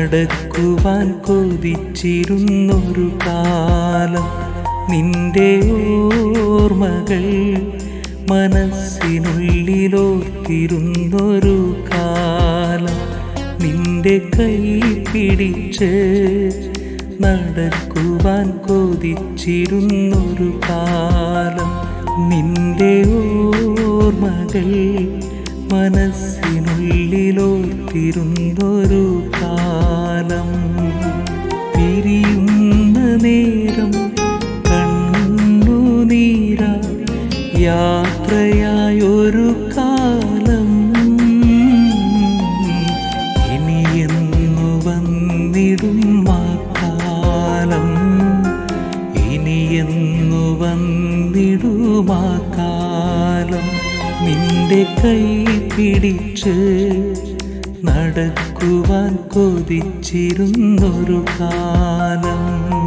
നടക്കുവാൻ കൊതിച്ചിരുന്നൊരു കാലം, നിന്റെ ഓർമ്മകൾ മനസ്സിനുള്ളിലോർത്തിരുന്നൊരു കാലം, നിന്റെ കൈ പിടിച്ച് നടക്കുവാൻ കൊതിച്ചിരുന്നൊരു കാലം, നിന്റെ ഓർമ്മകൾ മനസ്സിനുള്ളിലോർത്തിരുന്നൊരു കാലം. പിരിയുന്ന നേരം കണ്ണുനീരാ യാത്രയായൊരു കാലം, ഇനിയെന്നു വന്നിടും ആ കാലം, ഇനിയെന്നു വന്നിടും ആ കാലം. നിന്റെ കൈ പിടിച്ച് നടക്കുവാൻ കൊതിച്ചിരുന്നൊരു കാലം.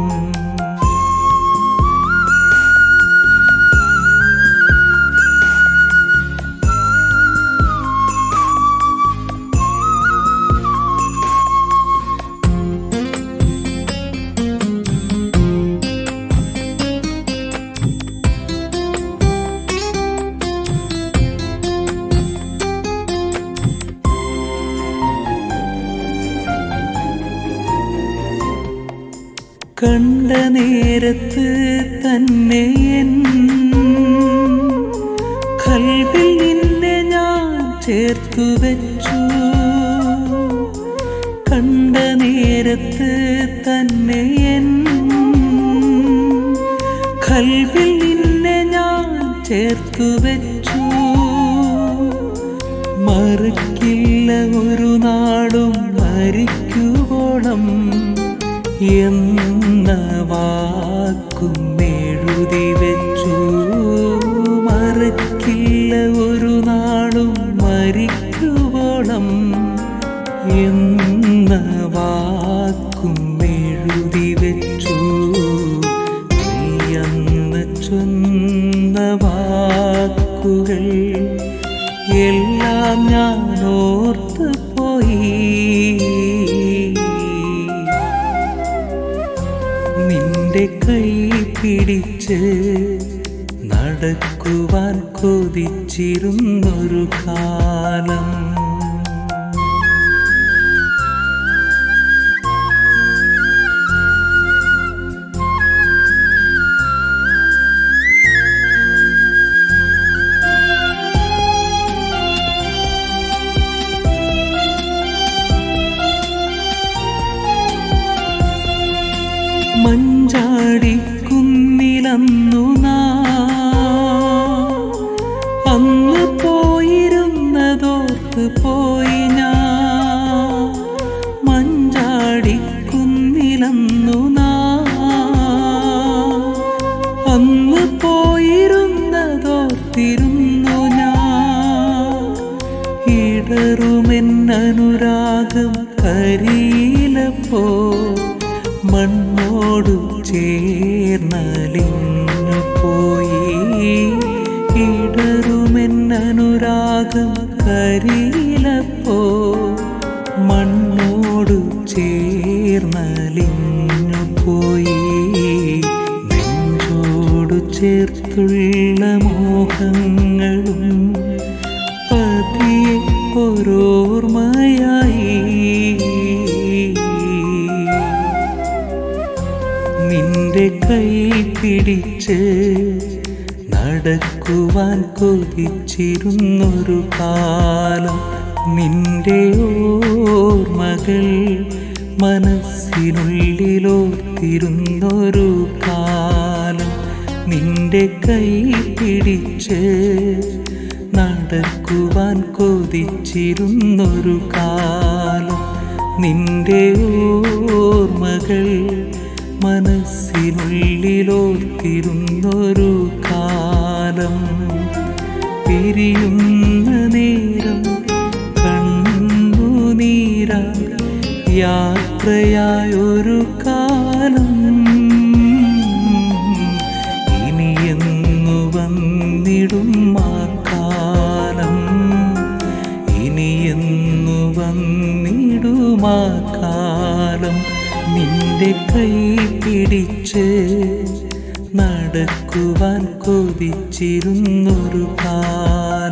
കണ്ട നേരത്ത് തന്നെ എൻ ഖൽബിൽ നിന്നെ ഞാൻ ചേർത്തു വെച്ചു, കണ്ട നേരത്ത് തന്നെ എൻ ഖൽബിൽ നിന്നെ ഞാൻ ചേർത്തു വെച്ചു. മറക്കില്ല ഒരു നാളും മരിക്കുവോളം എന്ന വാക്കും എഴുതി വെച്ചു. മറക്കില്ല ഒരു നാളും മരിക്കുവോളം എന്ന വാക്കും എഴുതി വെച്ചു. നീ അന്ന് ചൊന്ന വാക്കുകൾ എല്ലാം ഞാൻ ഓർത്തു പോയി. നിന്റെ കൈ പിടിച്ച് നടക്കുവാൻ കൊതിച്ചിരുന്നൊരു കാലം. മഞ്ചാടിക്കുന്നിലന്നു അന്ന് പോയിരുന്നതോർത്ത് പോയി ഞാൻ. മഞ്ചാടിക്കുന്നിലന്നു അന്ന് പോയിരുന്നതോർത്തിരുന്നു ഞാൻ. ഇടറുമെന്നനുരാഗം കരിയിലപ്പോ മണ്ണോടു ചേർന്നലിഞ്ഞു പോയി. ഇടറുമെന്നനുരാഗം കരിയിലപ്പോ മണ്ണോടു ചേർന്നലിഞ്ഞു പോയി. നെഞ്ചോടു ചേർത്തുള്ള മോഹങ്ങളും പതിയെ ഓരോർമ്മയായി. നിന്റെ കൈ പിടിച്ച് നടക്കുവാൻ കൊതിച്ചിരുന്നൊരു കാലം, നിന്റെ ഓർമ്മകൾ മനസ്സിനുള്ളിലോർത്തിരുന്നൊരു കാലം, നിന്റെ കൈ പിടിച്ച് നടക്കുവാൻ കൊതിച്ചിരുന്നൊരു കാലം, നിന്റെ ഓർമ്മകൾ മനസ്സിനുള്ളിലോർത്തിരുന്നൊരു കാലം. പിരിയുന്ന നേരം കണ്ണുനീരാ യാത്രയായൊരു കാലം, ഇനിയെന്നു വന്നിടും ആ കാലം, ഇനിയെന്നു വന്നിടും ആ കാലം. നടക്കുവാൻ കൊതിച്ചിരുന്നൊരു കാലം.